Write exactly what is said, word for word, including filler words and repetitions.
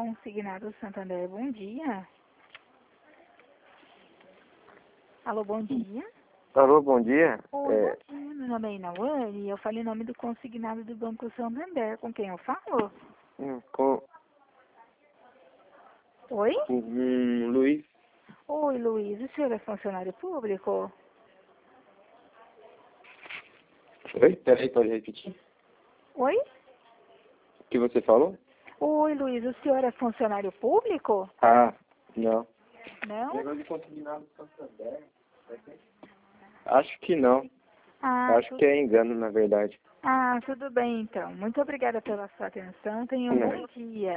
Consignado Santander, bom dia. Alô, bom dia. Alô, bom dia. Oi, É, bom dia. Meu nome é Inauane e eu falei em nome do consignado do Banco Santander. Com quem eu falo? hum, com Oi? hum, Luiz. Oi, Luiz. O senhor é funcionário público? Oi? Peraí, pode repetir? Oi? O que você falou? Oi, Luiz. O senhor é funcionário público? Ah, não. Não? Negócio de consignado do Santander. Acho que não. Ah, Acho tu... que é engano, na verdade. ah, tudo bem então. Muito obrigada pela sua atenção. Tenha um Não. bom dia.